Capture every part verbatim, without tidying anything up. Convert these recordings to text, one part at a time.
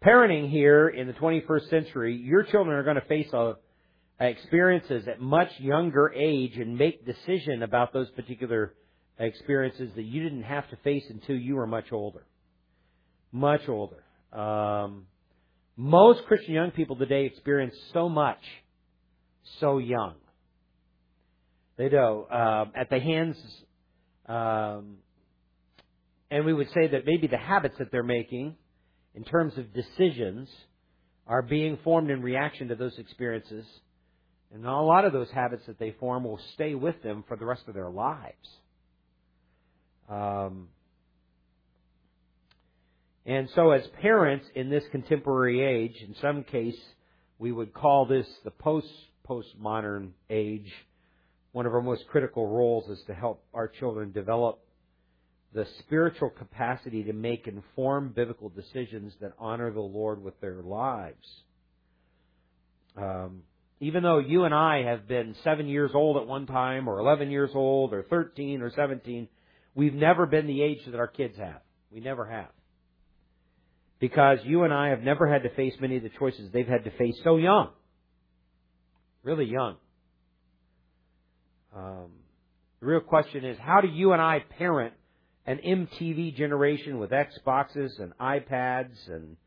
parenting here in the twenty-first century, your children are going to face a, experiences at much younger age and make decision about those particular experiences that you didn't have to face until you were much older. Much older. Um, most Christian young people today experience so much so young. They do. Uh, at the hands, um, and we would say that maybe the habits that they're making in terms of decisions are being formed in reaction to those experiences. And a lot of those habits that they form will stay with them for the rest of their lives. Um, and so as parents in this contemporary age, in some case, we would call this the post-postmodern age. One of our most critical roles is to help our children develop the spiritual capacity to make informed biblical decisions that honor the Lord with their lives. Um, even though you and I have been seven years old at one time, or eleven years old, or thirteen, or seventeen, we've never been the age that our kids have. We never have. Because you and I have never had to face many of the choices they've had to face so young. Really young. Um, the real question is, how do you and I parent an M T V generation with Xboxes and iPads and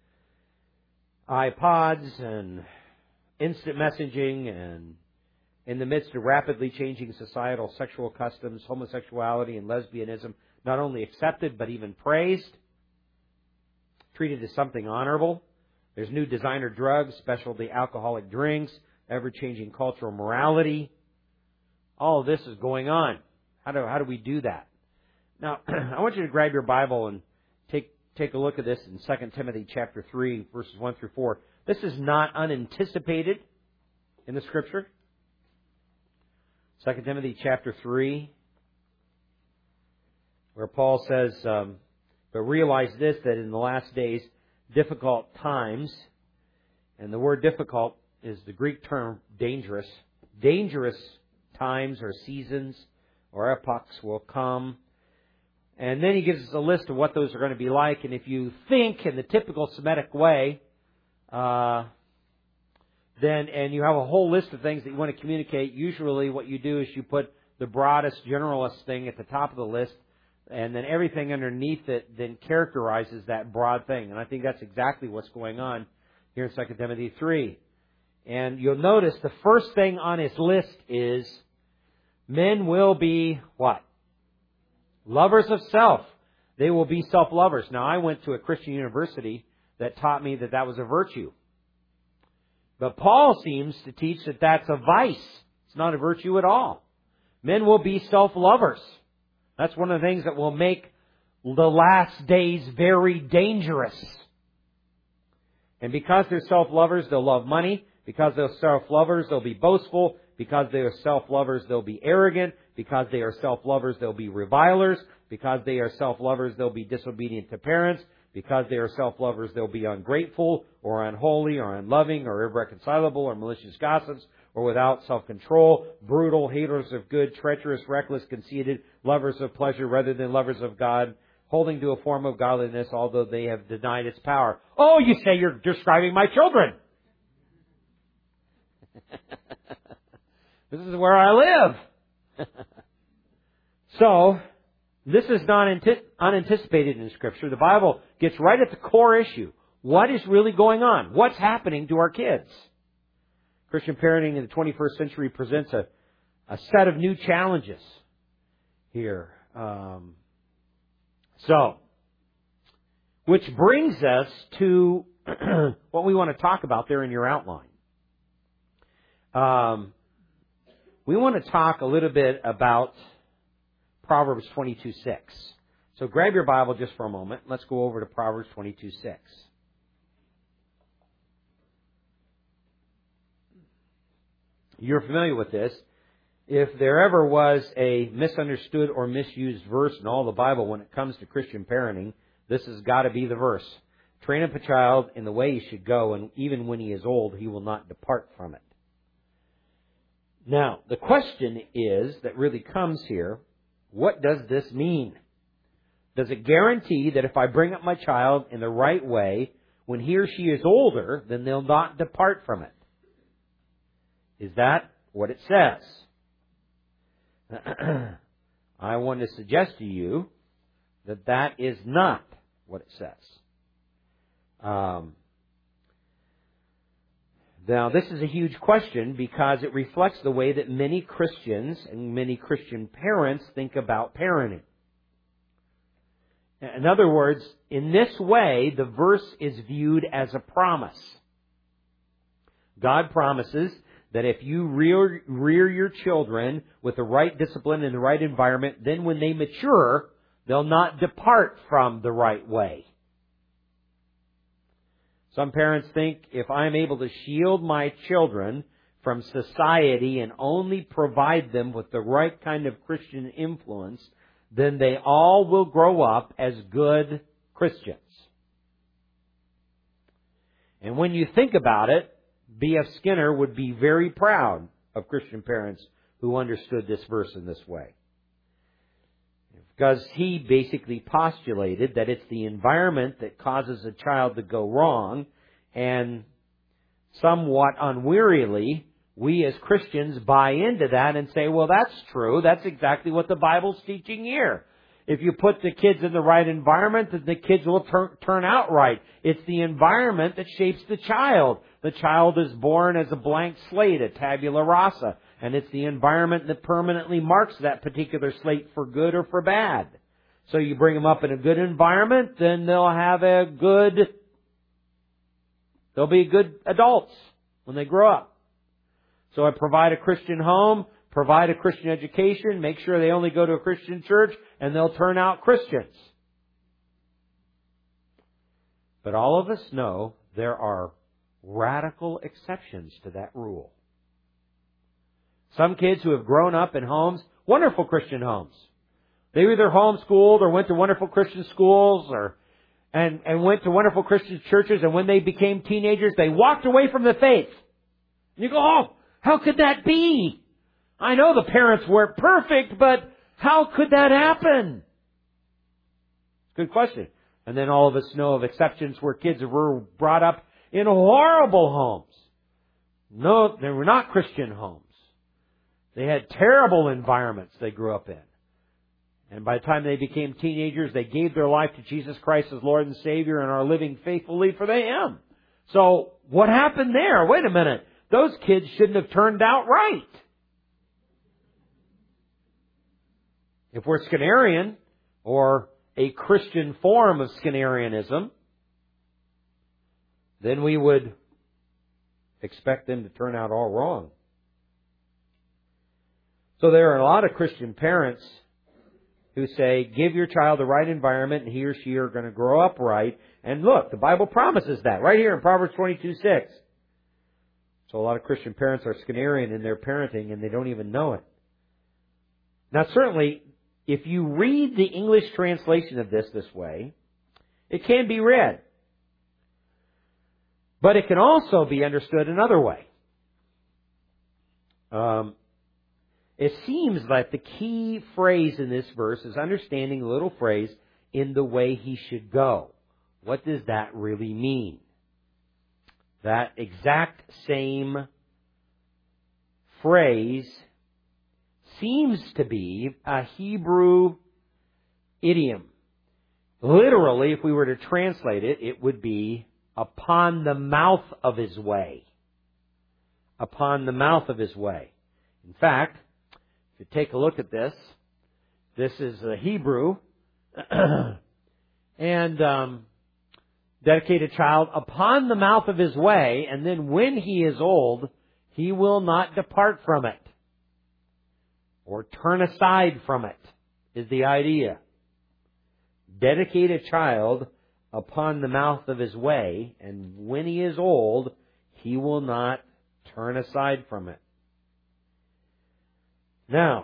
iPods and instant messaging, and in the midst of rapidly changing societal sexual customs, homosexuality and lesbianism not only accepted but even praised, treated as something honorable? There's new designer drugs, specialty alcoholic drinks, ever-changing cultural morality. All of this is going on. How do how do we do that? Now, I want you to grab your Bible and take take a look at this in Second Timothy chapter three, verses one through four. This is not unanticipated in the Scripture. Second Timothy chapter three, where Paul says, um, but realize this, that in the last days, difficult times, and the word difficult is the Greek term dangerous, dangerous times or seasons or epochs will come. And then he gives us a list of what those are going to be like. And if you think in the typical Semitic way, uh, then and you have a whole list of things that you want to communicate, usually what you do is you put the broadest, generalist thing at the top of the list, and then everything underneath it then characterizes that broad thing. And I think that's exactly what's going on here in Second Timothy three. And you'll notice the first thing on his list is men will be what? Lovers of self. They will be self-lovers. Now, I went to a Christian university that taught me that that was a virtue. But Paul seems to teach that that's a vice. It's not a virtue at all. Men will be self-lovers. That's one of the things that will make the last days very dangerous. And because they're self-lovers, they'll love money. Because they're self-lovers, they'll be boastful. Because they are self-lovers, they'll be arrogant. Because they are self-lovers, they'll be revilers. Because they are self-lovers, they'll be disobedient to parents. Because they are self-lovers, they'll be ungrateful or unholy or unloving or irreconcilable or malicious gossips or without self-control, brutal, haters of good, treacherous, reckless, conceited, lovers of pleasure rather than lovers of God, holding to a form of godliness although they have denied its power. Oh, you say you're describing my children. This is where I live. So, this is not unanticipated in Scripture. The Bible gets right at the core issue. What is really going on? What's happening to our kids? Christian parenting in the twenty-first century presents a, a set of new challenges here. Um, so, which brings us to what we want to talk about there in your outline. Um, we want to talk a little bit about Proverbs twenty-two six. So grab your Bible just for a moment. Let's go over to Proverbs twenty-two six. You're familiar with this. If there ever was a misunderstood or misused verse in all the Bible when it comes to Christian parenting, this has got to be the verse. Train up a child in the way he should go, and even when he is old, he will not depart from it. Now, the question is that really comes here, what does this mean? Does it guarantee that if I bring up my child in the right way, when he or she is older, then they'll not depart from it. Is that what it says? I want to suggest to you that that is not what it says. Um, now, this is a huge question because it reflects the way that many Christians and many Christian parents think about parenting. In other words, in this way, the verse is viewed as a promise. God promises that if you rear, rear your children with the right discipline and the right environment, then when they mature, they'll not depart from the right way. Some parents think if I'm able to shield my children from society and only provide them with the right kind of Christian influence, then they all will grow up as good Christians. And when you think about it, B F Skinner would be very proud of Christian parents who understood this verse in this way. Because he basically postulated that it's the environment that causes a child to go wrong, and somewhat unwearily, we as Christians buy into that and say, well, that's true. That's exactly what the Bible's teaching here. If you put the kids in the right environment, then the kids will turn, turn out right. It's the environment that shapes the child. The child is born as a blank slate, a tabula rasa. And it's the environment that permanently marks that particular slate for good or for bad. So you bring them up in a good environment, then they'll have a good, they'll be good adults when they grow up. So I provide a Christian home, provide a Christian education, make sure they only go to a Christian church, and they'll turn out Christians. But all of us know there are radical exceptions to that rule. Some kids who have grown up in homes, wonderful Christian homes. They were either homeschooled or went to wonderful Christian schools or and, and went to wonderful Christian churches, and when they became teenagers, they walked away from the faith. And you go, oh, how could that be? I know the parents weren't perfect, but how could that happen? Good question. And then all of us know of exceptions where kids were brought up in horrible homes. No, they were not Christian homes. They had terrible environments they grew up in. And by the time they became teenagers, they gave their life to Jesus Christ as Lord and Savior and are living faithfully for Him. So, what happened there? Wait a minute. Those kids shouldn't have turned out right. If we're Skinnerian, or a Christian form of Skinnerianism, then we would expect them to turn out all wrong. So there are a lot of Christian parents who say, give your child the right environment and he or she are going to grow up right. And look, the Bible promises that right here in Proverbs twenty-two six. So a lot of Christian parents are Skinnerian in their parenting and they don't even know it. Now certainly, if you read the English translation of this this way, it can be read. But it can also be understood another way. Um, it seems like the key phrase in this verse is understanding the little phrase, in the way he should go. What does that really mean? That exact same phrase seems to be a Hebrew idiom. Literally, if we were to translate it, it would be upon the mouth of his way. Upon the mouth of his way. In fact, if you take a look at this, this is a Hebrew, and um, dedicate a child upon the mouth of his way, and then when he is old, he will not depart from it, or turn aside from it, is the idea. Dedicate a child upon the mouth of his way, and when he is old, he will not turn aside from it. Now,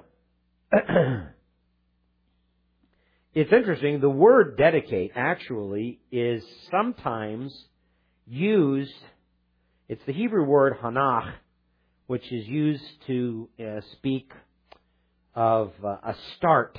it's interesting, the word dedicate actually is sometimes used, it's the Hebrew word hanach, which is used to uh, speak of uh, a start,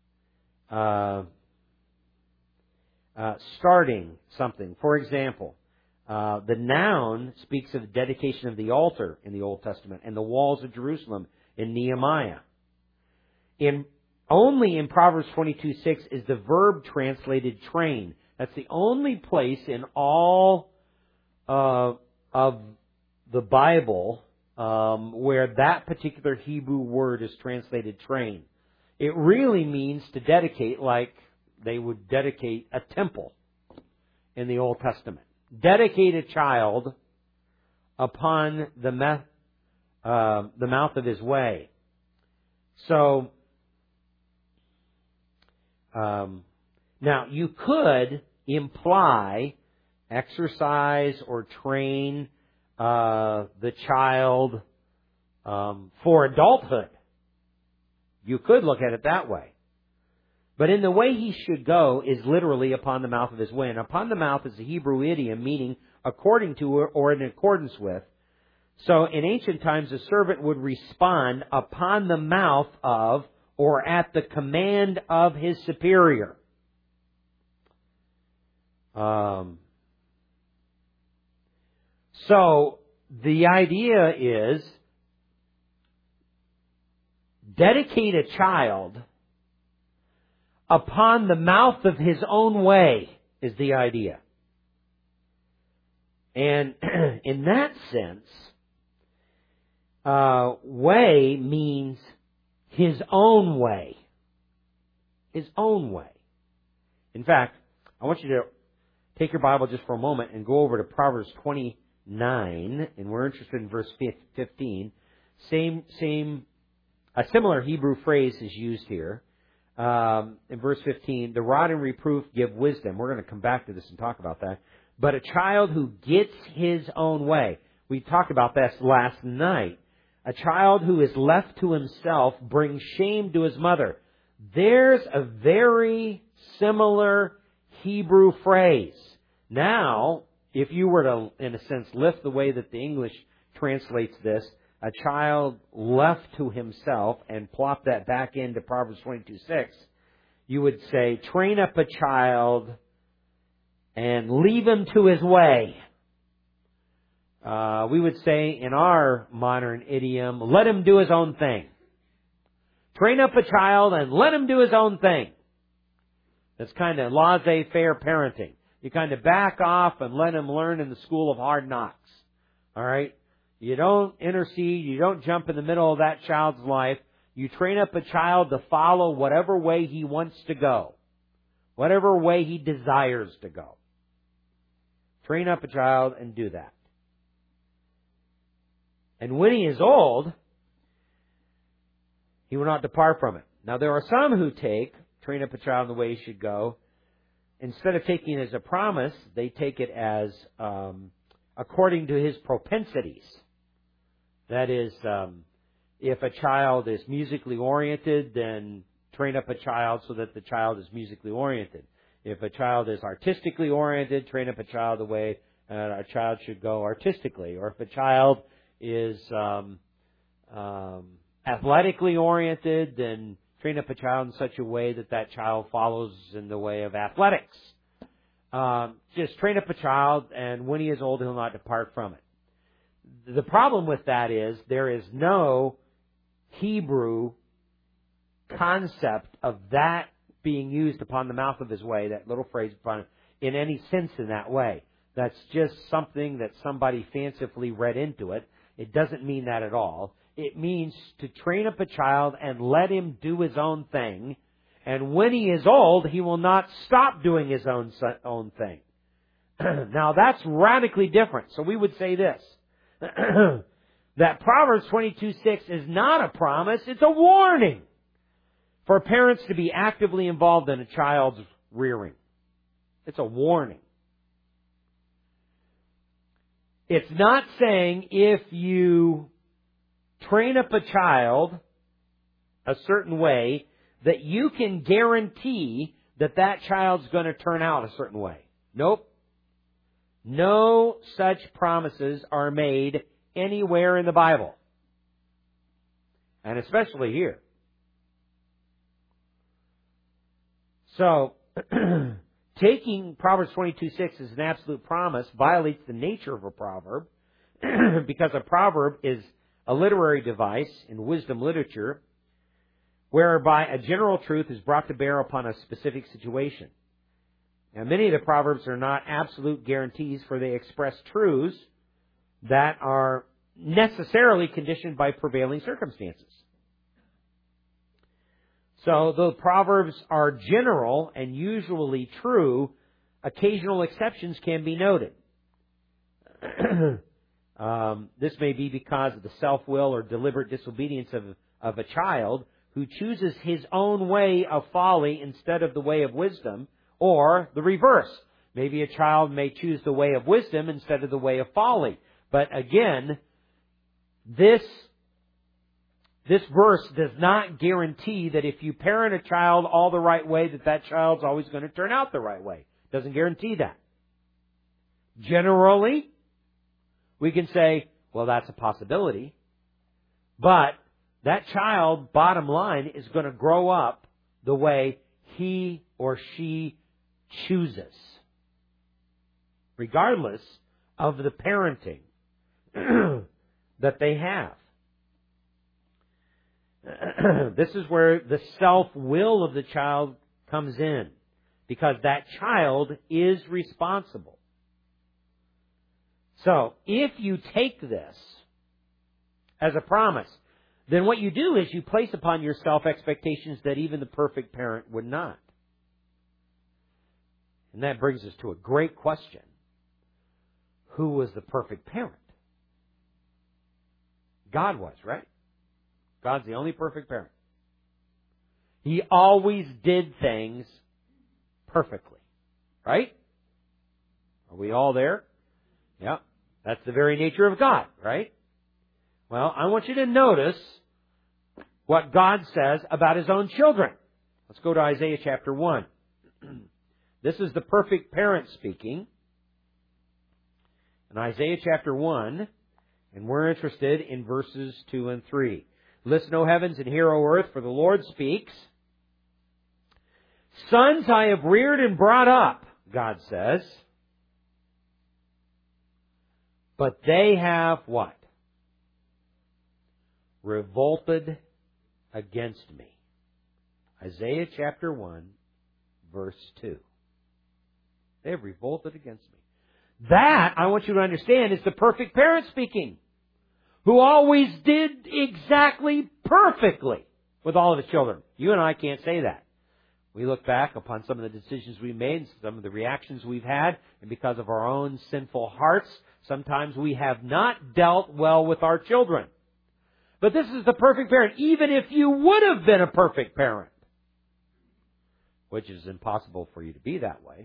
uh, uh, starting something. For example, Uh, the noun speaks of the dedication of the altar in the Old Testament and the walls of Jerusalem in Nehemiah. In only in Proverbs twenty-two six is the verb translated train. That's the only place in all uh, of the Bible um, where that particular Hebrew word is translated train. It really means to dedicate, like they would dedicate a temple in the Old Testament. Dedicate a child upon the, me- uh, the mouth of his way. So, um, now you could imply exercise or train uh, the child um, for adulthood. You could look at it that way. But in the way he should go is literally upon the mouth of his way. And upon the mouth is a Hebrew idiom meaning according to or in accordance with. So in ancient times, a servant would respond upon the mouth of or at the command of his superior. Um, so the idea is dedicate a child upon the mouth of his own way is the idea. And in that sense, uh, way means his own way. His own way. In fact, I want you to take your Bible just for a moment and go over to Proverbs twenty-nine, and we're interested in verse fifteen. Same, same, a similar Hebrew phrase is used here. Um, in verse fifteen, the rod and reproof give wisdom. We're going to come back to this and talk about that. But a child who gets his own way. We talked about this last night. A child who is left to himself brings shame to his mother. There's a very similar Hebrew phrase. Now, if you were to, in a sense, lift the way that the English translates this, a child left to himself, and plop that back into Proverbs twenty-two six, you would say, train up a child and leave him to his way. Uh, we would say in our modern idiom, let him do his own thing. Train up a child and let him do his own thing. That's kind of laissez-faire parenting. You kind of back off and let him learn in the school of hard knocks. All right? You don't intercede. You don't jump in the middle of that child's life. You train up a child to follow whatever way he wants to go. Whatever way he desires to go. Train up a child and do that. And when he is old, he will not depart from it. Now there are some who take, train up a child in the way he should go. Instead of taking it as a promise, they take it as um, according to his propensities. That is, um, if a child is musically oriented, then train up a child so that the child is musically oriented. If a child is artistically oriented, train up a child the way uh, a child should go artistically. Or if a child is um, um, athletically oriented, then train up a child in such a way that that child follows in the way of athletics. Um, just train up a child, and when he is old, he'll not depart from it. The problem with that is there is no Hebrew concept of that being used upon the mouth of his way, that little phrase, upon, in any sense in that way. That's just something that somebody fancifully read into it. It doesn't mean that at all. It means to train up a child and let him do his own thing. And when he is old, he will not stop doing his own own thing. Now, that's radically different. So we would say this, that Proverbs twenty-two six is not a promise, it's a warning for parents to be actively involved in a child's rearing. It's a warning. It's not saying if you train up a child a certain way that you can guarantee that that child's going to turn out a certain way. Nope. No such promises are made anywhere in the Bible. And especially here. So, taking Proverbs twenty-two six as an absolute promise violates the nature of a proverb, because a proverb is a literary device in wisdom literature whereby a general truth is brought to bear upon a specific situation. Now, many of the proverbs are not absolute guarantees, for they express truths that are necessarily conditioned by prevailing circumstances. So, though proverbs are general and usually true, occasional exceptions can be noted. um, this may be because of the self-will or deliberate disobedience of, of a child who chooses his own way of folly instead of the way of wisdom, or the reverse. Maybe a child may choose the way of wisdom instead of the way of folly. But again, this This verse does not guarantee that if you parent a child all the right way, that that child's always going to turn out the right way. It doesn't guarantee that. Generally, we can say, well, that's a possibility. But that child, bottom line, is going to grow up the way he or she chooses, regardless of the parenting that they have. This is where the self-will of the child comes in, because that child is responsible. So, if you take this as a promise, then what you do is you place upon yourself expectations that even the perfect parent would not. And that brings us to a great question. Who was the perfect parent? God was, right? God's the only perfect parent. He always did things perfectly. Right? Are we all there? Yeah. That's the very nature of God, right? Well, I want you to notice what God says about His own children. Let's go to Isaiah chapter one. This is the perfect parent speaking. In Isaiah chapter one, and we're interested in verses two and three. Listen, O heavens, and hear, O earth, for the Lord speaks. Sons I have reared and brought up, God says. But they have what? Revolted against me. Isaiah chapter one, verse two. They have revolted against me. That, I want you to understand, is the perfect parent speaking, who always did exactly perfectly with all of his children. You and I can't say that. We look back upon some of the decisions we made, some of the reactions we've had, and because of our own sinful hearts, sometimes we have not dealt well with our children. But this is the perfect parent, even if you would have been a perfect parent, which is impossible for you to be that way.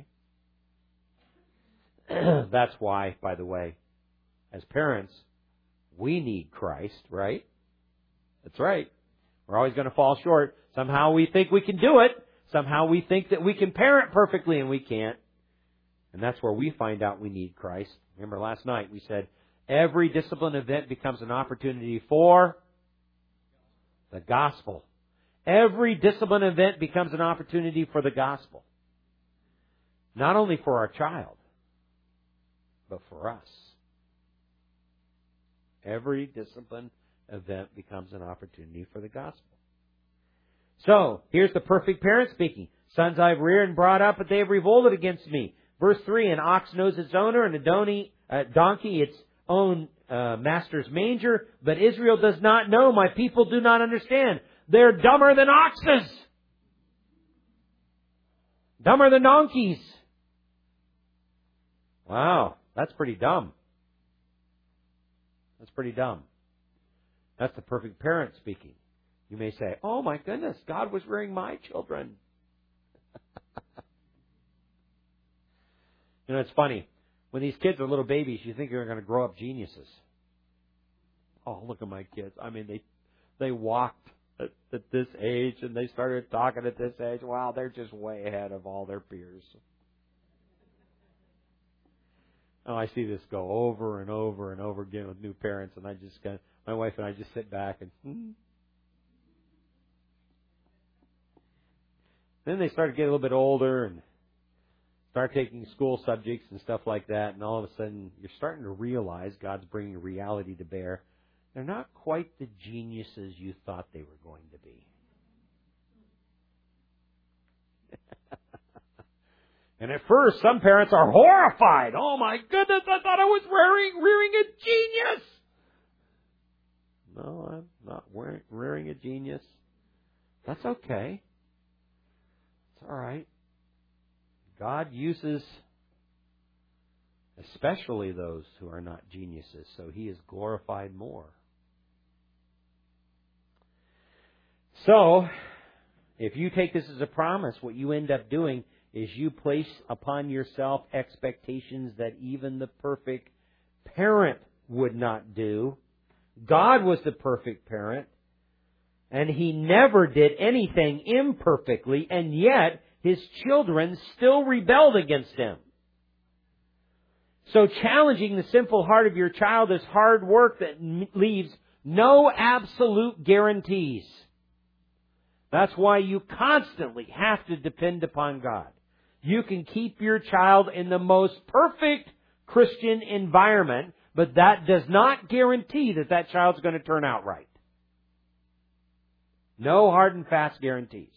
That's why, by the way, as parents, we need Christ, right? That's right. We're always going to fall short. Somehow we think we can do it. Somehow we think that we can parent perfectly, and we can't. And that's where we find out we need Christ. Remember last night we said every discipline event becomes an opportunity for the gospel. Every discipline event becomes an opportunity for the gospel. Not only for our child, but for us. Every discipline event becomes an opportunity for the gospel. So, here's the perfect parent speaking. Sons I have reared and brought up, but they have revolted against me. Verse three, an ox knows its owner, and a donkey, uh, donkey its own uh, master's manger. But Israel does not know. My people do not understand. They're dumber than oxes. Dumber than donkeys. Wow, that's pretty dumb. That's pretty dumb. That's the perfect parent speaking. You may say, oh my goodness, God was rearing my children. You know, it's funny. When these kids are little babies, you think they're going to grow up geniuses. Oh, look at my kids. I mean, they they walked at, at this age and they started talking at this age. Wow, they're just way ahead of all their peers. Oh, I see this go over and over and over again with new parents, and I just kind of, my wife and I just sit back and, hmm. Then they start to get a little bit older, and start taking school subjects and stuff like that, and all of a sudden you're starting to realize God's bringing reality to bear. They're not quite the geniuses you thought they were going to be. And at first, some parents are horrified. Oh my goodness, I thought I was rearing, rearing a genius. No, I'm not rearing, rearing a genius. That's okay. It's all right. God uses especially those who are not geniuses, so He is glorified more. So, if you take this as a promise, what you end up doing is you place upon yourself expectations that even the perfect parent would not do. God was the perfect parent, and He never did anything imperfectly, and yet His children still rebelled against Him. So challenging the sinful heart of your child is hard work that leaves no absolute guarantees. That's why you constantly have to depend upon God. You can keep your child in the most perfect Christian environment, but that does not guarantee that that child's going to turn out right. No hard and fast guarantees.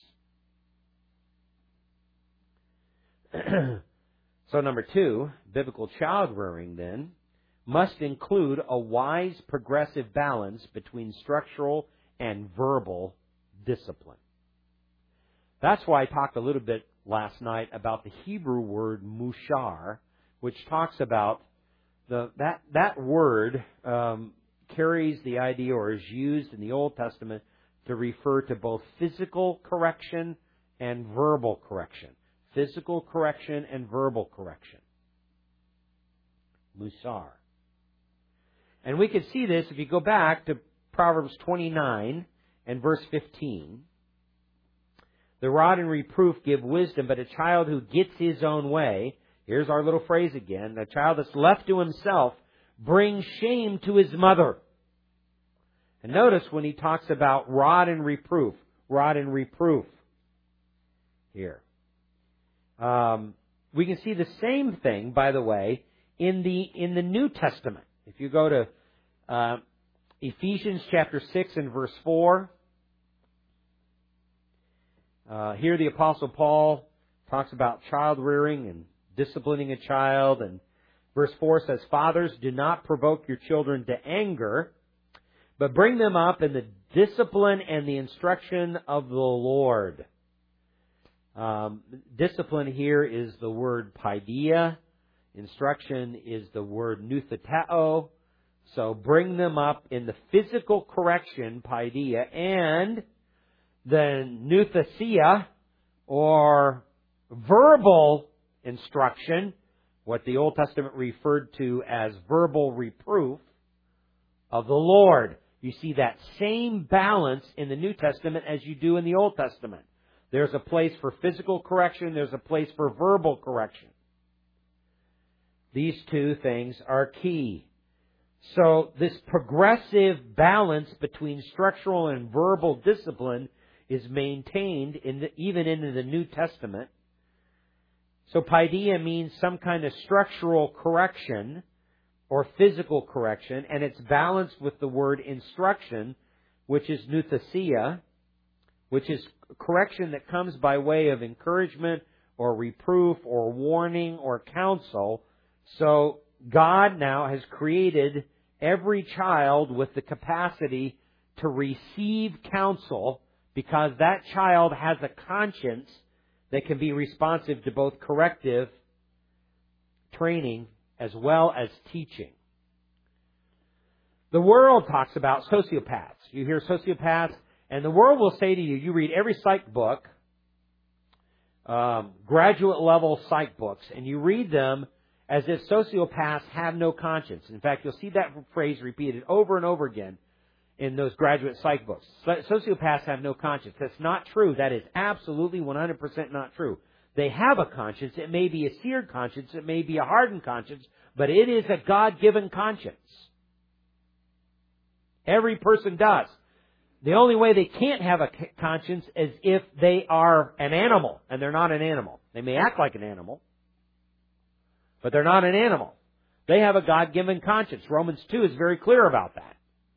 So number two, biblical child rearing then must include a wise progressive balance between structural and verbal discipline. That's why I talked a little bit last night about the Hebrew word mushar, which talks about the that that word um, carries the idea, or is used in the Old Testament to refer to both physical correction and verbal correction. Physical correction and verbal correction. Musar. And we can see this if you go back to Proverbs twenty-nine and verse fifteen. The rod and reproof give wisdom, but a child who gets his own way, here's our little phrase again, a child that's left to himself brings shame to his mother. And notice when he talks about rod and reproof, rod and reproof here. Um, we can see the same thing, by the way, in the in the New Testament. If you go to uh, Ephesians chapter six and verse four, uh, here the Apostle Paul talks about child rearing and disciplining a child. And verse four says, "Fathers, do not provoke your children to anger, but bring them up in the discipline and the instruction of the Lord." Um, discipline here is the word paideia. Instruction is the word nutheteo. So bring them up in the physical correction, paideia, and the nuthesia, or verbal instruction, what the Old Testament referred to as verbal reproof of the Lord. You see that same balance in the New Testament as you do in the Old Testament. There's a place for physical correction. There's a place for verbal correction. These two things are key. So this progressive balance between structural and verbal discipline is maintained in the, even in the New Testament. So paideia means some kind of structural correction or physical correction, and it's balanced with the word instruction, which is nuthesia, which is correction that comes by way of encouragement or reproof or warning or counsel. So God now has created every child with the capacity to receive counsel, because that child has a conscience that can be responsive to both corrective training as well as teaching. The world talks about sociopaths. You hear sociopaths, and the world will say to you, you read every psych book, um, graduate level psych books, and you read them as if sociopaths have no conscience. In fact, you'll see that phrase repeated over and over again in those graduate psych books. Sociopaths have no conscience. That's not true. That is absolutely one hundred percent not true. They have a conscience. It may be a seared conscience. It may be a hardened conscience, but it is a God-given conscience. Every person does. The only way they can't have a conscience is if they are an animal, and they're not an animal. They may act like an animal, But they're not an animal. They have a God-given conscience. Romans two is very clear about that.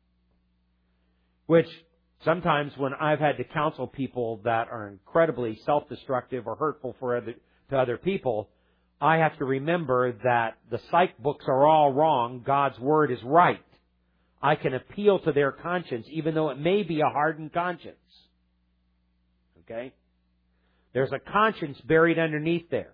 Which sometimes when I've had to counsel people that are incredibly self-destructive or hurtful for other, to other people, I have to remember that the psych books are all wrong. God's Word is right. I can appeal to their conscience, even though it may be a hardened conscience. Okay? There's a conscience buried underneath there.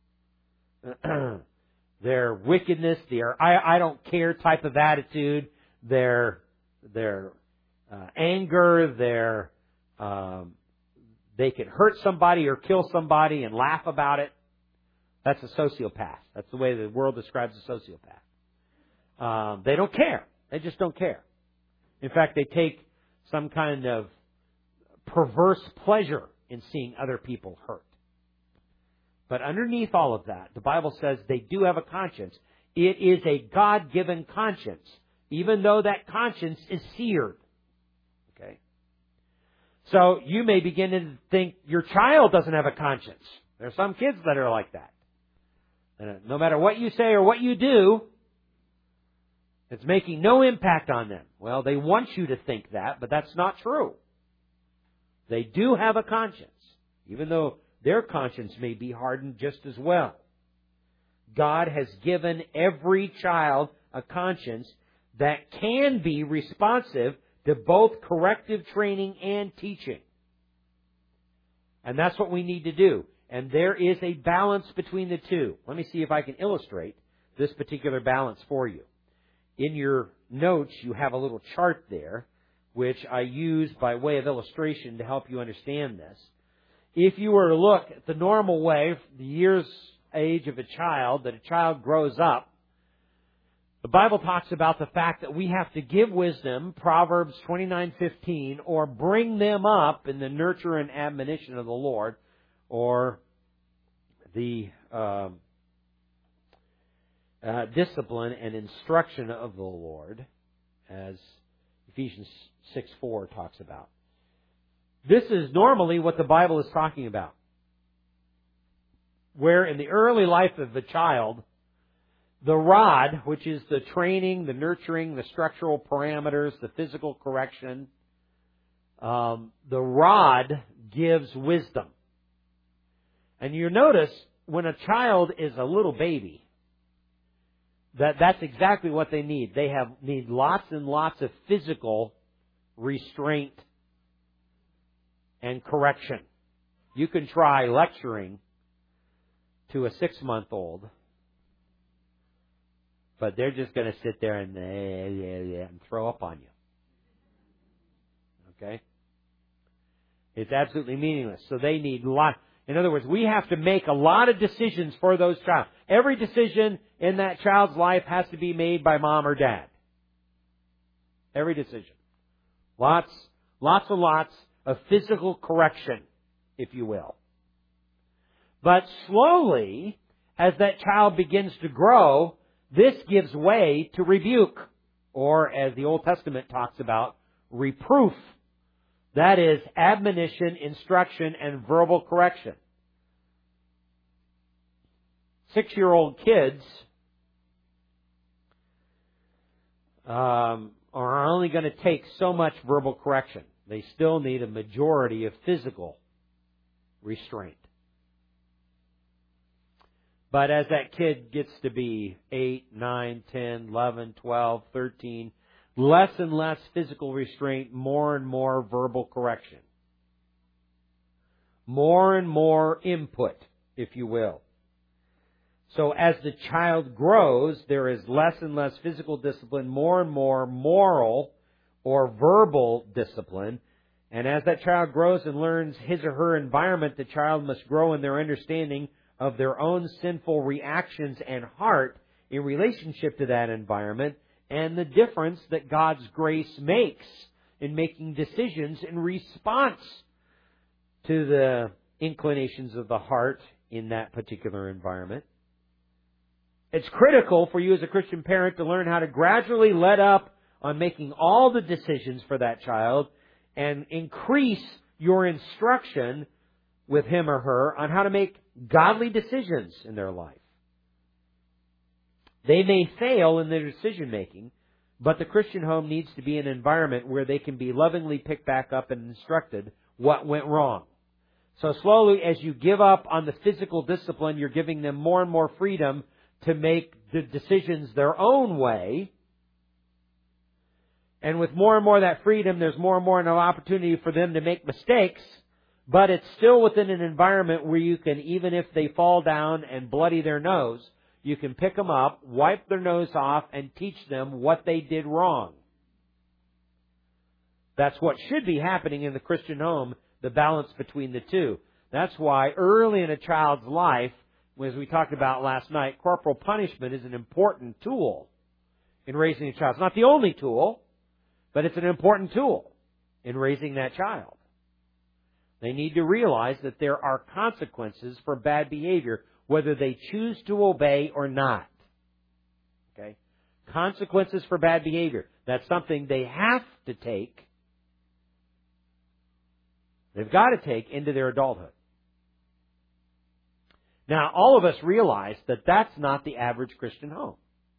Their wickedness, their I, I don't care type of attitude, their their uh, anger, their um, they can hurt somebody or kill somebody and laugh about it. That's a sociopath. That's the way the world describes a sociopath. Um, they don't care. They just don't care. In fact, they take some kind of perverse pleasure in seeing other people hurt. But underneath all of that, the Bible says they do have a conscience. It is a God-given conscience, even though that conscience is seared. Okay? So you may begin to think your child doesn't have a conscience. There are some kids that are like that. And no matter what you say or what you do, it's making no impact on them. Well, they want you to think that, but that's not true. They do have a conscience, even though their conscience may be hardened just as well. God has given every child a conscience that can be responsive to both corrective training and teaching. And that's what we need to do. And there is a balance between the two. Let me see if I can illustrate this particular balance for you. In your notes, you have a little chart there, which I use by way of illustration to help you understand this. If you were to look at the normal way, the years age of a child, that a child grows up, the Bible talks about the fact that we have to give wisdom, Proverbs twenty-nine fifteen, or bring them up in the nurture and admonition of the Lord, or the um, uh, discipline and instruction of the Lord, as Ephesians six four talks about. This is normally what the Bible is talking about. Where in the early life of the child, the rod, which is the training, the nurturing, the structural parameters, the physical correction, um, the rod gives wisdom. And you notice when a child is a little baby, that that's exactly what they need. They have need lots and lots of physical restraint and correction. You can try lecturing to a six-month-old, but they're just going to sit there and, and throw up on you. Okay? It's absolutely meaningless. So they need lot. In other words, we have to make a lot of decisions for those child. Every decision in that child's life has to be made by mom or dad. Every decision. Lots, lots and lots of physical correction, if you will. But slowly, as that child begins to grow, this gives way to rebuke, or as the Old Testament talks about, reproof. That is admonition, instruction, and verbal correction. Six-year-old kids um, are only going to take so much verbal correction. They still need a majority of physical restraint. But as that kid gets to be eight, nine, ten, eleven, twelve, thirteen, less and less physical restraint, more and more verbal correction. More and more input, if you will. So as the child grows, there is less and less physical discipline, more and more moral or verbal discipline. And as that child grows and learns his or her environment, the child must grow in their understanding of their own sinful reactions and heart in relationship to that environment, and the difference that God's grace makes in making decisions in response to the inclinations of the heart in that particular environment. It's critical for you as a Christian parent to learn how to gradually let up on making all the decisions for that child and increase your instruction with him or her on how to make godly decisions in their life. They may fail in their decision making, but the Christian home needs to be an environment where they can be lovingly picked back up and instructed what went wrong. So slowly, as you give up on the physical discipline, you're giving them more and more freedom to make the decisions their own way. And with more and more of that freedom, there's more and more an opportunity for them to make mistakes, but it's still within an environment where you can, even if they fall down and bloody their nose, you can pick them up, wipe their nose off, and teach them what they did wrong. That's what should be happening in the Christian home, the balance between the two. That's why early in a child's life, as we talked about last night, corporal punishment is an important tool in raising a child. It's not the only tool, but it's an important tool in raising that child. They need to realize that there are consequences for bad behavior, whether they choose to obey or not. Okay? Consequences for bad behavior. That's something they have to take. They've got to take into their adulthood. Now, all of us realize that that's not the average Christian home.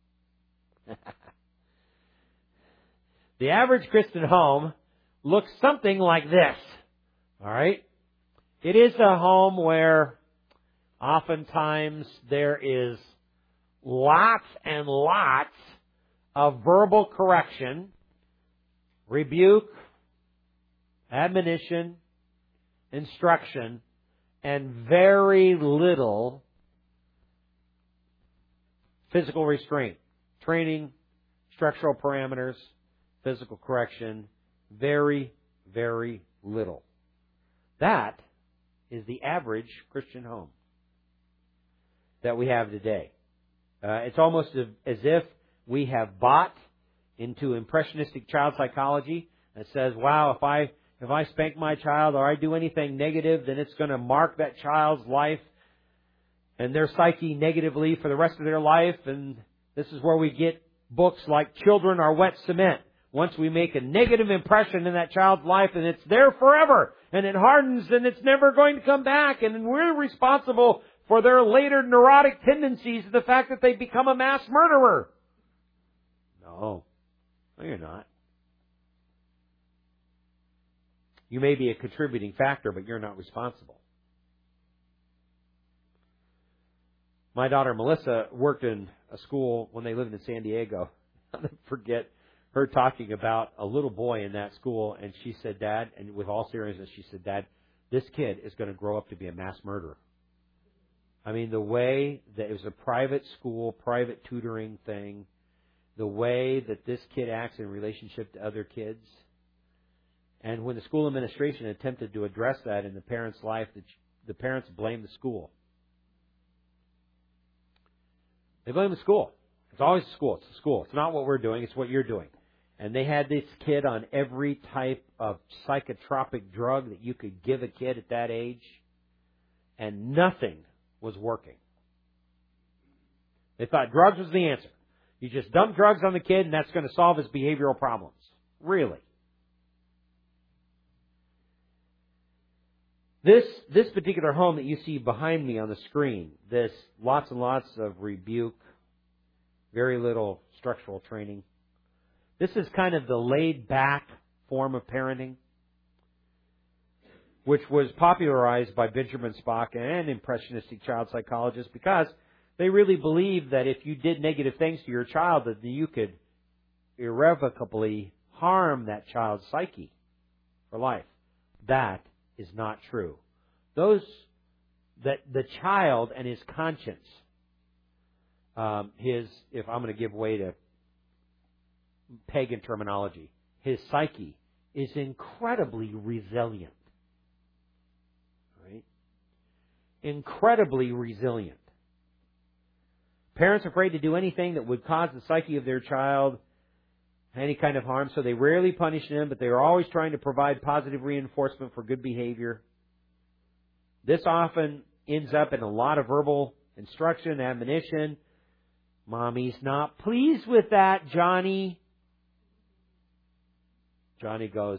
The average Christian home looks something like this. All right? It is a home where oftentimes there is lots and lots of verbal correction, rebuke, admonition, instruction, and very little physical restraint. Training, structural parameters, physical correction, very, very little. That is the average Christian home that we have today. Uh, it's almost as if we have bought into impressionistic child psychology that says, wow, if I if I spank my child or I do anything negative, then it's going to mark that child's life and their psyche negatively for the rest of their life. And this is where we get books like Children Are Wet Cement. Once we make a negative impression in that child's life, and it's there forever, and it hardens, and it's never going to come back, and we're responsible for their later neurotic tendencies, the fact that they become a mass murderer. No. No, you're not. You may be a contributing factor, but you're not responsible. My daughter Melissa worked in a school when they lived in San Diego. I'll never forget her talking about a little boy in that school, and she said, Dad, and with all seriousness, she said, Dad, this kid is going to grow up to be a mass murderer. I mean, the way that it was a private school, private tutoring thing, the way that this kid acts in relationship to other kids. And when the school administration attempted to address that in the parents' life, the parents blamed the school. They blame the school. It's always the school. It's the school. It's not what we're doing. It's what you're doing. And they had this kid on every type of psychotropic drug that you could give a kid at that age. And nothing was working. They thought drugs was the answer. You just dump drugs on the kid and that's going to solve his behavioral problems. Really? This this particular home that you see behind me on the screen, this lots and lots of rebuke, very little structural training. This is kind of the laid-back form of parenting, which was popularized by Benjamin Spock and impressionistic child psychologists because they really believed that if you did negative things to your child, that you could irrevocably harm that child's psyche for life. That is not true. Those, that the child and his conscience, um, his, if I'm going to give way to pagan terminology, his psyche is incredibly resilient. Right? Incredibly resilient. Parents are afraid to do anything that would cause the psyche of their child any kind of harm, so they rarely punish them, but they are always trying to provide positive reinforcement for good behavior. This often ends up in a lot of verbal instruction, admonition. Mommy's not pleased with that, Johnny. Johnny goes,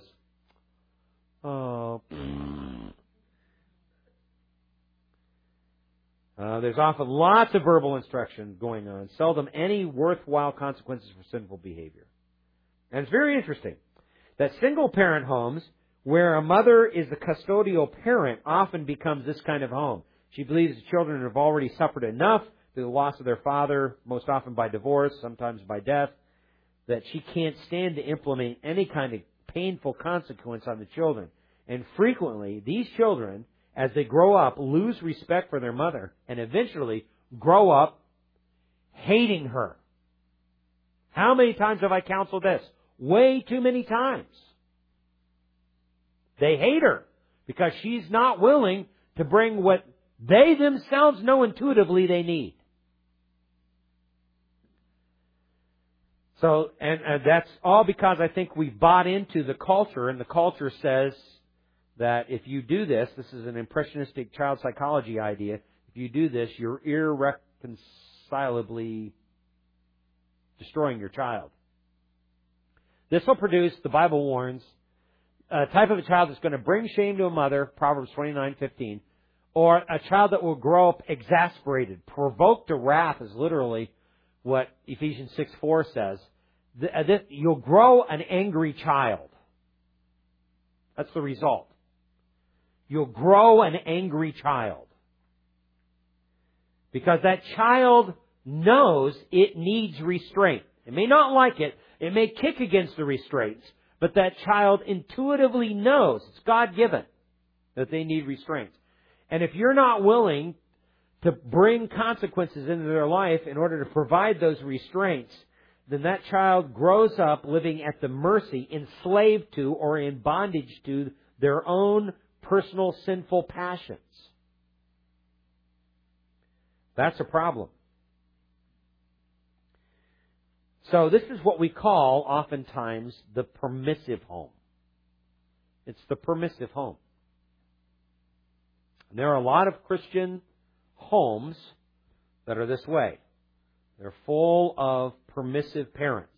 oh. Uh, there's often lots of verbal instruction going on, seldom any worthwhile consequences for sinful behavior. And it's very interesting that single-parent homes, where a mother is the custodial parent, often becomes this kind of home. She believes the children have already suffered enough through the loss of their father, most often by divorce, sometimes by death, that she can't stand to implement any kind of painful consequence on the children. And frequently, these children, as they grow up, lose respect for their mother and eventually grow up hating her. How many times have I counseled this? Way too many times. They hate her because she's not willing to bring what they themselves know intuitively they need. So, and, and that's all because I think we've bought into the culture, and the culture says that if you do this, this is an impressionistic child psychology idea, if you do this, you're irreconcilably destroying your child. This will produce, the Bible warns, a type of a child that's going to bring shame to a mother, Proverbs twenty-nine fifteen, or a child that will grow up exasperated. Provoked to wrath is literally what Ephesians six four says. You'll grow an angry child. That's the result. You'll grow an angry child. Because that child knows it needs restraint. It may not like it. It may kick against the restraints. But that child intuitively knows, it's God-given, that they need restraints. And if you're not willing to bring consequences into their life in order to provide those restraints, then that child grows up living at the mercy, enslaved to, or in bondage to their own personal sinful passions. That's a problem. So this is what we call, oftentimes, the permissive home. It's the permissive home. And there are a lot of Christian homes that are this way. They're full of permissive parents.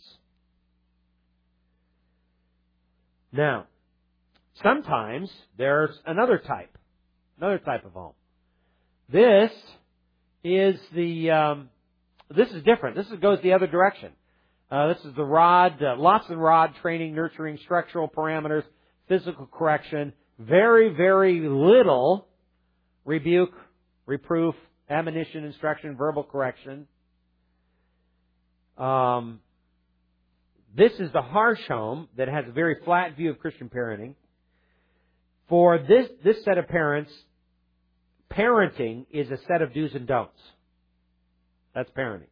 Now, sometimes there's another type, another type of home. This is the, um, this is different. This is, goes the other direction. Uh, this is the rod, uh, lots of rod training, nurturing, structural parameters, physical correction, very, very little rebuke, reproof, admonition, instruction, verbal correction. Um, this is the harsh home that has a very flat view of Christian parenting. For this, this set of parents, parenting is a set of do's and don'ts. That's parenting.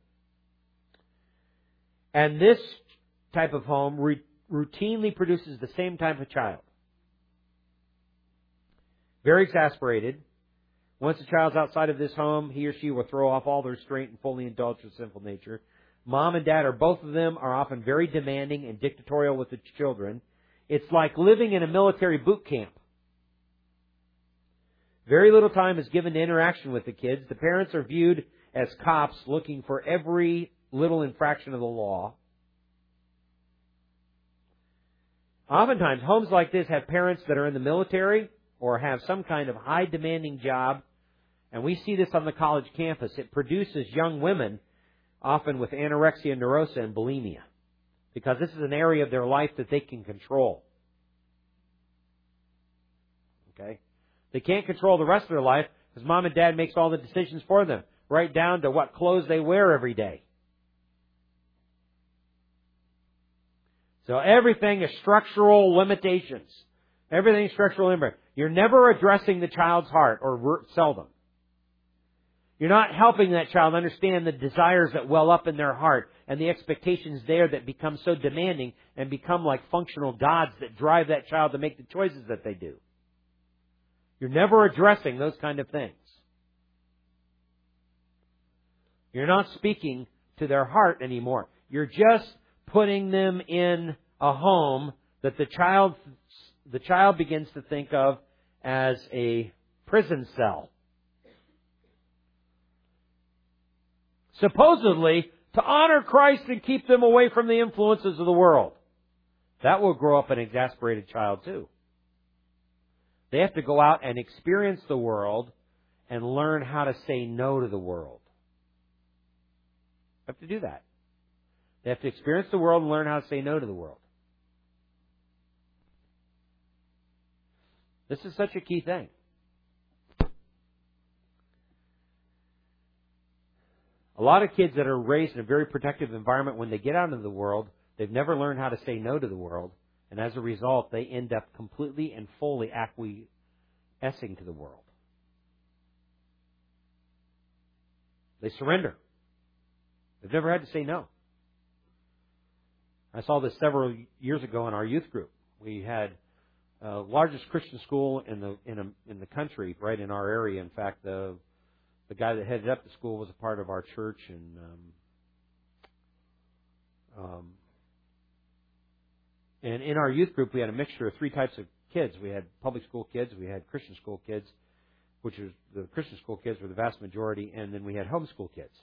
And this type of home re- routinely produces the same type of child. Very exasperated. Once a child's outside of this home, he or she will throw off all their restraint and fully indulge their sinful nature. Mom and dad, or both of them, are often very demanding and dictatorial with the children. It's like living in a military boot camp. Very little time is given to interaction with the kids. The parents are viewed as cops looking for every little infraction of the law. Oftentimes, homes like this have parents that are in the military or have some kind of high demanding job. And we see this on the college campus. It produces young women often with anorexia nervosa and bulimia, because this is an area of their life that they can control. Okay? They can't control the rest of their life because mom and dad makes all the decisions for them, right down to what clothes they wear every day. So everything is structural limitations. Everything is structural limitations. You're never addressing the child's heart, or seldom. You're not helping that child understand the desires that well up in their heart and the expectations there that become so demanding and become like functional gods that drive that child to make the choices that they do. You're never addressing those kind of things. You're not speaking to their heart anymore. You're just putting them in a home that the child the child begins to think of as a prison cell. Supposedly, to honor Christ and keep them away from the influences of the world. That will grow up an exasperated child too. They have to go out and experience the world and learn how to say no to the world. They have to do that. They have to experience the world and learn how to say no to the world. This is such a key thing. A lot of kids that are raised in a very protective environment, when they get out into the world, they've never learned how to say no to the world. And as a result, they end up completely and fully acquiescing to the world. They surrender. They've never had to say no. I saw this several years ago in our youth group. We had uh, largest Christian school in the in a, in the country, right in our area. In fact, the the guy that headed up the school was a part of our church, and um, um, and in our youth group we had a mixture of three types of kids. We had public school kids, we had Christian school kids, which was the Christian school kids were the vast majority, and then we had homeschool kids.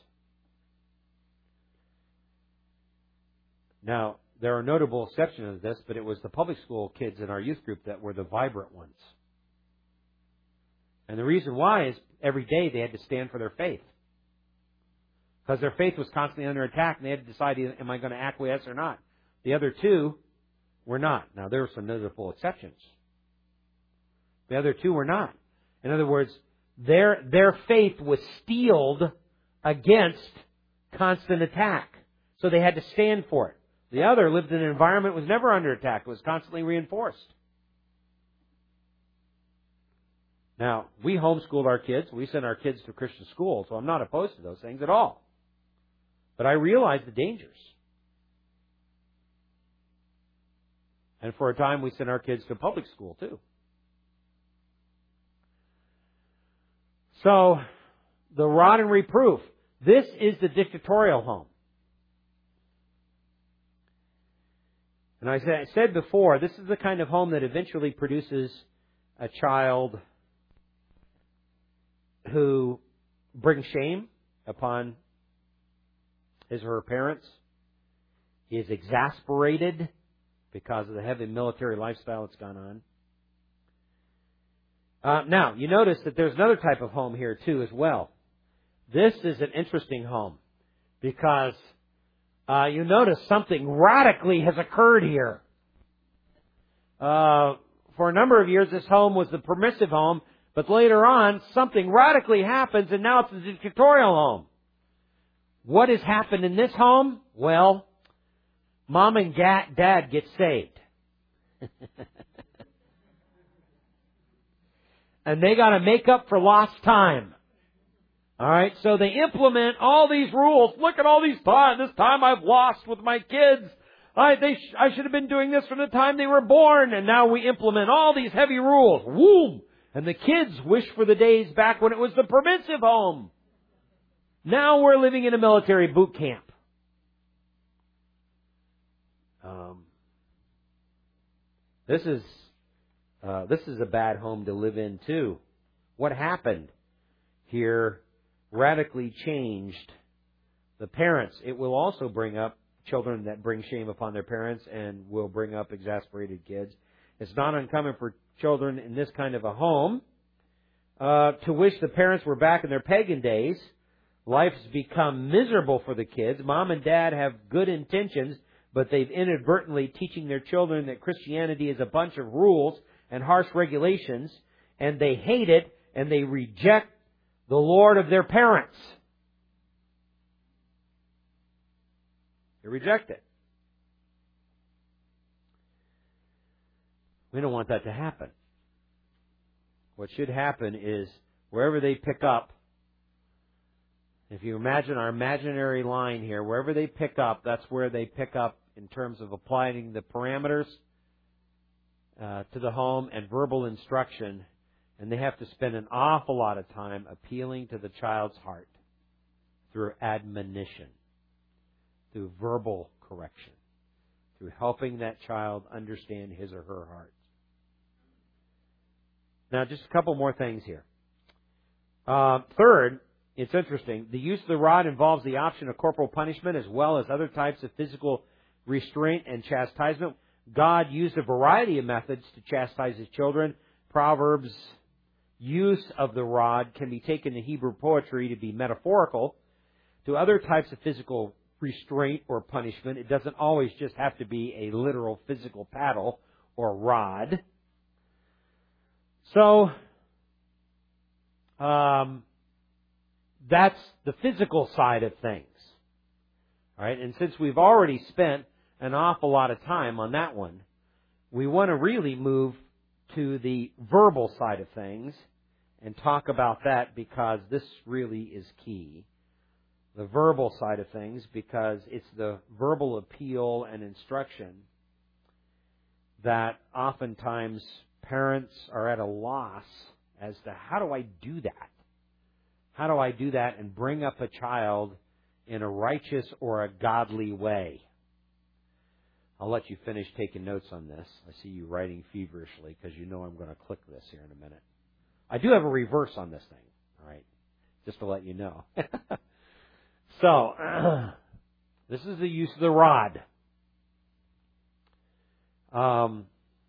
Now, there are notable exceptions to this, but it was the public school kids in our youth group that were the vibrant ones. And the reason why is every day they had to stand for their faith. Because their faith was constantly under attack, and they had to decide, am I going to acquiesce or not? The other two were not. Now, there were some notable exceptions. The other two were not. In other words, their, their faith was steeled against constant attack. So they had to stand for it. The other lived in an environment that was never under attack. It was constantly reinforced. Now, we homeschooled our kids. We sent our kids to Christian school, so I'm not opposed to those things at all. But I realize the dangers. And for a time, we sent our kids to public school, too. So, the rod and reproof. This is the dictatorial home. And I said before, this is the kind of home that eventually produces a child who brings shame upon his or her parents, is exasperated because of the heavy military lifestyle that's gone on. Uh, now, you notice that there's another type of home here too as well. This is an interesting home because Uh, you notice something radically has occurred here. Uh, for a number of years, this home was the permissive home, but later on, something radically happens, and now it's a dictatorial home. What has happened in this home? Well, mom and dad get saved. And they got to make up for lost time. All right, so they implement all these rules. Look at all these times. This time I've lost with my kids. I, they sh- I should have been doing this from the time they were born, and now we implement all these heavy rules. Woo! And the kids wish for the days back when it was the permissive home. Now we're living in a military boot camp. Um, this is uh, this is a bad home to live in too. What happened here radically changed the parents. It will also bring up children that bring shame upon their parents and will bring up exasperated kids. It's not uncommon for children in this kind of a home uh, to wish the parents were back in their pagan days. Life's become miserable for the kids. Mom and dad have good intentions, but they've inadvertently teaching their children that Christianity is a bunch of rules and harsh regulations, and they hate it and they reject the Lord of their parents. They reject it. We don't want that to happen. What should happen is wherever they pick up, if you imagine our imaginary line here, wherever they pick up, that's where they pick up in terms of applying the parameters uh, to the home and verbal instruction. And they have to spend an awful lot of time appealing to the child's heart through admonition, through verbal correction, through helping that child understand his or her heart. Now, just a couple more things here. Uh, third, it's interesting. The use of the rod involves the option of corporal punishment as well as other types of physical restraint and chastisement. God used a variety of methods to chastise His children. Proverbs use of the rod can be taken in Hebrew poetry to be metaphorical to other types of physical restraint or punishment. It doesn't always just have to be a literal physical paddle or rod. So, um, that's the physical side of things. All right, and since we've already spent an awful lot of time on that one, we want to really move to the verbal side of things and talk about that, because this really is key. The verbal side of things, because it's the verbal appeal and instruction that oftentimes parents are at a loss as to how do I do that? How do I do that and bring up a child in a righteous or a godly way? I'll let you finish taking notes on this. I see you writing feverishly because you know I'm going to click this here in a minute. I do have a reverse on this thing, all right, just to let you know. So, this is the use of the rod. Um,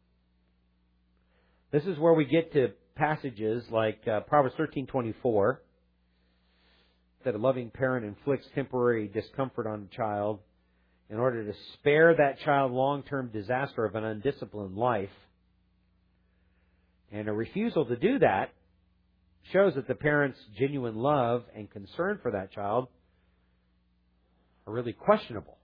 this is where we get to passages like uh, Proverbs thirteen twenty-four, that a loving parent inflicts temporary discomfort on a child in order to spare that child long-term disaster of an undisciplined life. And a refusal to do that shows that the parent's genuine love and concern for that child are really questionable.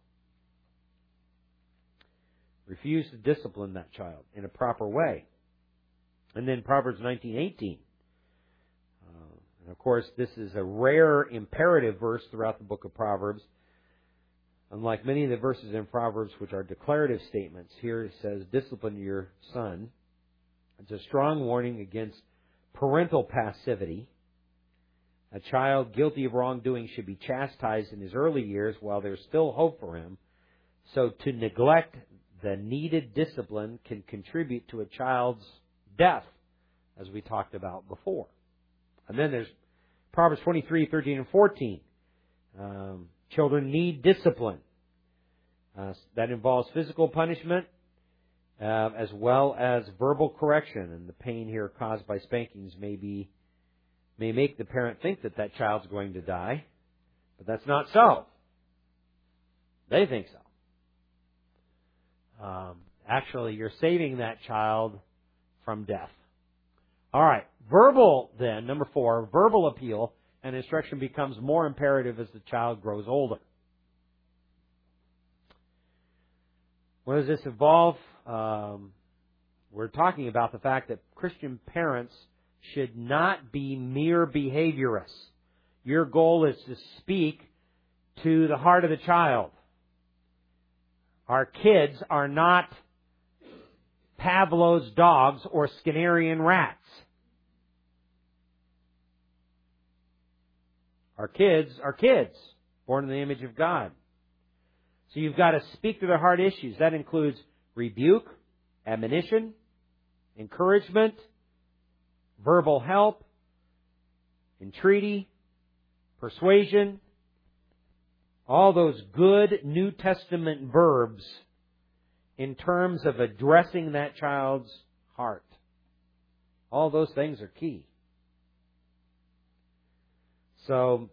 Refuse to discipline that child in a proper way. And then Proverbs nineteen eighteen. Uh, and of course, this is a rare imperative verse throughout the book of Proverbs. Unlike many of the verses in Proverbs which are declarative statements, here it says, discipline your son. It's a strong warning against parental passivity. A child guilty of wrongdoing should be chastised in his early years while there's still hope for him. So to neglect the needed discipline can contribute to a child's death, as we talked about before. And then there's Proverbs twenty-three, thirteen, and fourteen. Um, children need discipline. Uh, that involves physical punishment uh, as well as verbal correction. And the pain here caused by spankings may be may make the parent think that that child's going to die, but that's not so. They think so. Um, actually, you're saving that child from death. All right, verbal then, number four, verbal appeal and instruction becomes more imperative as the child grows older. What does this involve? Um, we're talking about the fact that Christian parents should not be mere behaviorists. Your goal is to speak to the heart of the child. Our kids are not Pavlov's dogs or Skinnerian rats. Our kids are kids, born in the image of God. So you've got to speak to their heart issues. That includes rebuke, admonition, encouragement, verbal help, entreaty, persuasion, all those good New Testament verbs in terms of addressing that child's heart. All those things are key. So,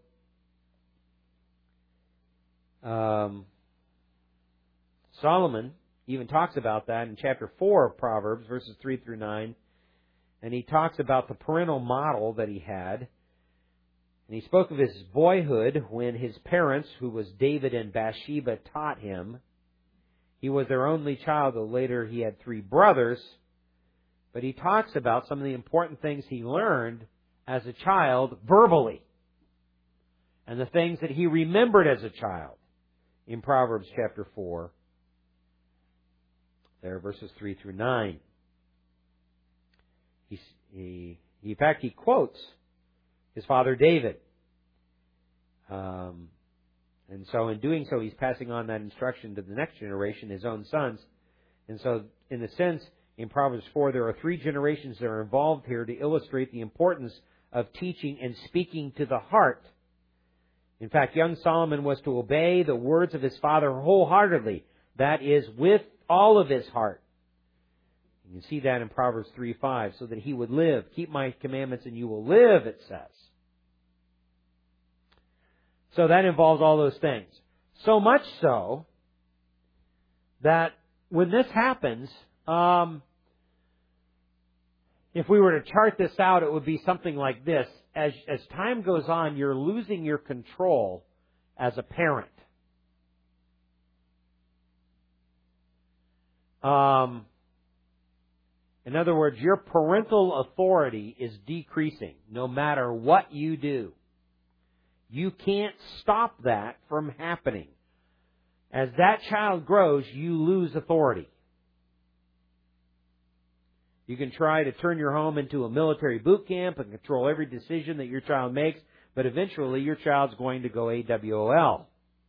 um, Solomon even talks about that in chapter four of Proverbs, verses three through nine. And he talks about the parental model that he had. And he spoke of his boyhood when his parents, who was David and Bathsheba, taught him. He was their only child, though later he had three brothers. But he talks about some of the important things he learned as a child verbally. And the things that he remembered as a child in Proverbs chapter four. There, verses three through nine. He, he, in fact, he quotes his father David. Um, and so in doing so, he's passing on that instruction to the next generation, his own sons. And so, in a sense, in Proverbs four, there are three generations that are involved here to illustrate the importance of teaching and speaking to the heart. In fact, young Solomon was to obey the words of his father wholeheartedly. That is, with all of his heart. You can see that in Proverbs three five, so that he would live. Keep my commandments and you will live, it says. So that involves all those things. So much so that when this happens, um, if we were to chart this out, it would be something like this. As, as time goes on, you're losing your control as a parent. Um, in other words, your parental authority is decreasing no matter what you do. You can't stop that from happening. As that child grows, you lose authority. You can try to turn your home into a military boot camp and control every decision that your child makes, but eventually your child's going to go A W O L.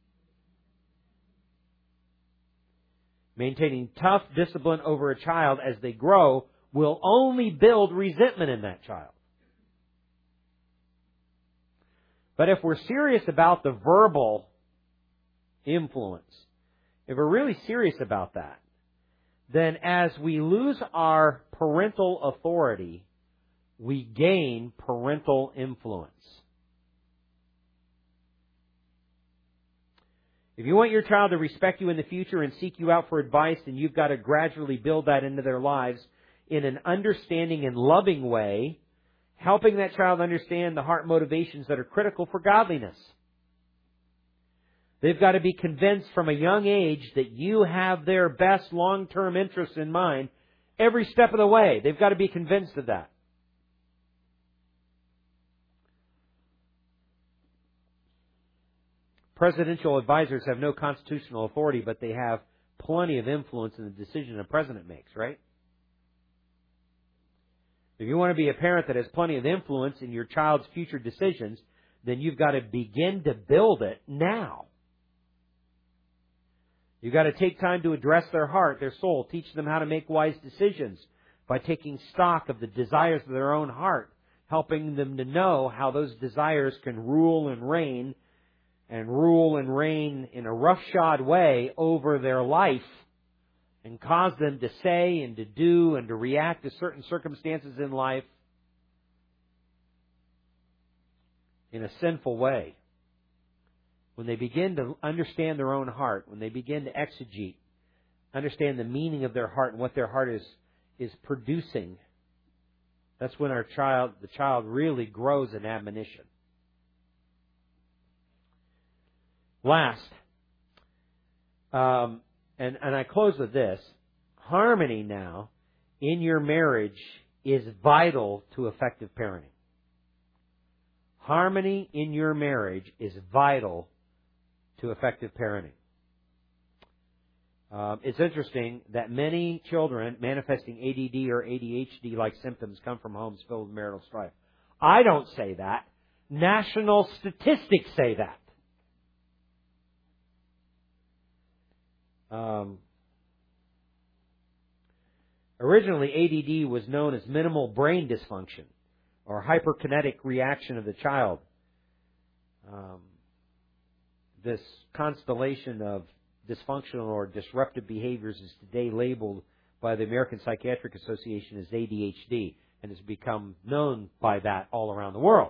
Maintaining tough discipline over a child as they grow will only build resentment in that child. But if we're serious about the verbal influence, if we're really serious about that, then as we lose our parental authority, we gain parental influence. If you want your child to respect you in the future and seek you out for advice, then you've got to gradually build that into their lives in an understanding and loving way, helping that child understand the heart motivations that are critical for godliness. They've got to be convinced from a young age that you have their best long-term interests in mind every step of the way. They've got to be convinced of that. Presidential advisors have no constitutional authority, but they have plenty of influence in the decision a president makes, right? If you want to be a parent that has plenty of influence in your child's future decisions, then you've got to begin to build it now. You've got to take time to address their heart, their soul, teach them how to make wise decisions by taking stock of the desires of their own heart, helping them to know how those desires can rule and reign, and rule and reign in a roughshod way over their life, and cause them to say and to do and to react to certain circumstances in life in a sinful way. When they begin to understand their own heart, when they begin to exegete, understand the meaning of their heart and what their heart is, is producing, that's when our child, the child really grows in admonition. Last, um, and, and I close with this, harmony now in your marriage is vital to effective parenting. Harmony in your marriage is vital to effective parenting. Um, it's interesting that many children manifesting A D D or A D H D-like symptoms come from homes filled with marital strife. I don't say that. National statistics say that. Um, originally, A D D was known as minimal brain dysfunction or hyperkinetic reaction of the child. Um, this constellation of dysfunctional or disruptive behaviors is today labeled by the American Psychiatric Association as A D H D and has become known by that all around the world.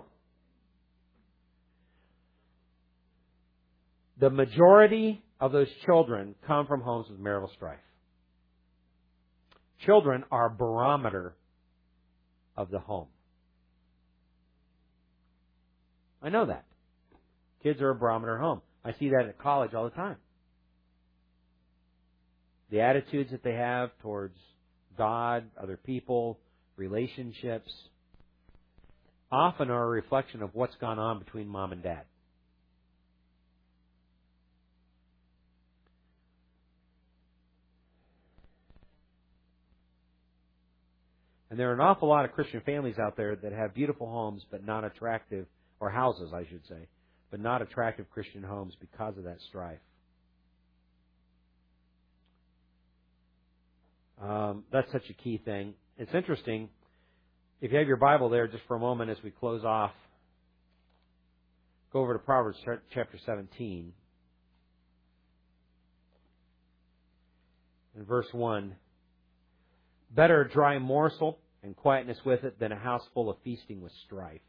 The majority of those children come from homes with marital strife. Children are a barometer of the home. I know that. Kids are a barometer of home. I see that at college all the time. The attitudes that they have towards God, other people, relationships, often are a reflection of what's gone on between mom and dad. And there are an awful lot of Christian families out there that have beautiful homes but not attractive, or houses, I should say, but not attractive Christian homes because of that strife. Um, that's such a key thing. It's interesting. If you have your Bible there just for a moment as we close off, go over to Proverbs chapter seventeen. In verse one. Better a dry morsel and quietness with it than a house full of feasting with strife.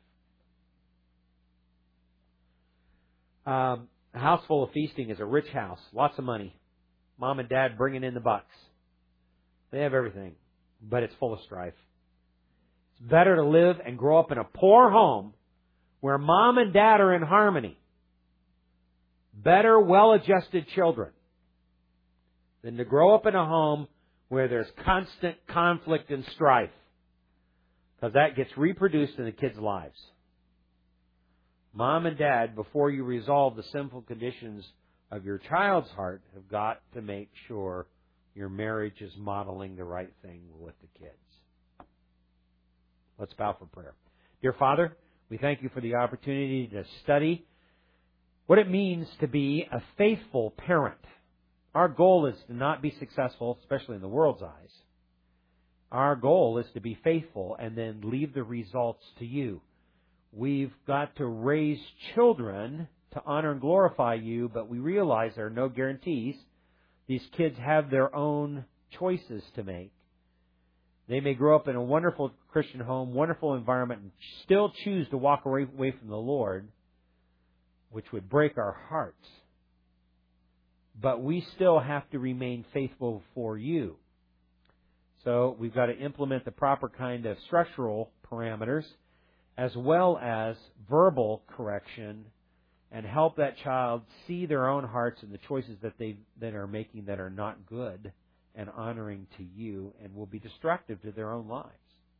Um, a house full of feasting is a rich house, lots of money. Mom and Dad bringing in the bucks. They have everything, but it's full of strife. It's better to live and grow up in a poor home where Mom and Dad are in harmony. Better, well-adjusted children than to grow up in a home where there's constant conflict and strife. Because that gets reproduced in the kids' lives. Mom and Dad, before you resolve the sinful conditions of your child's heart, have got to make sure your marriage is modeling the right thing with the kids. Let's bow for prayer. Dear Father, we thank you for the opportunity to study what it means to be a faithful parent. Our goal is to not be successful, especially in the world's eyes. Our goal is to be faithful and then leave the results to you. We've got to raise children to honor and glorify you, but we realize there are no guarantees. These kids have their own choices to make. They may grow up in a wonderful Christian home, wonderful environment, and still choose to walk away from the Lord, which would break our hearts. But we still have to remain faithful for you. So we've got to implement the proper kind of structural parameters as well as verbal correction and help that child see their own hearts and the choices that they that are making that are not good and honoring to you and will be destructive to their own lives.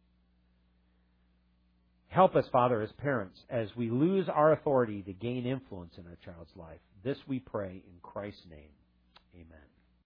Help us, Father, as parents, as we lose our authority to gain influence in our child's life. This we pray in Christ's name. Amen.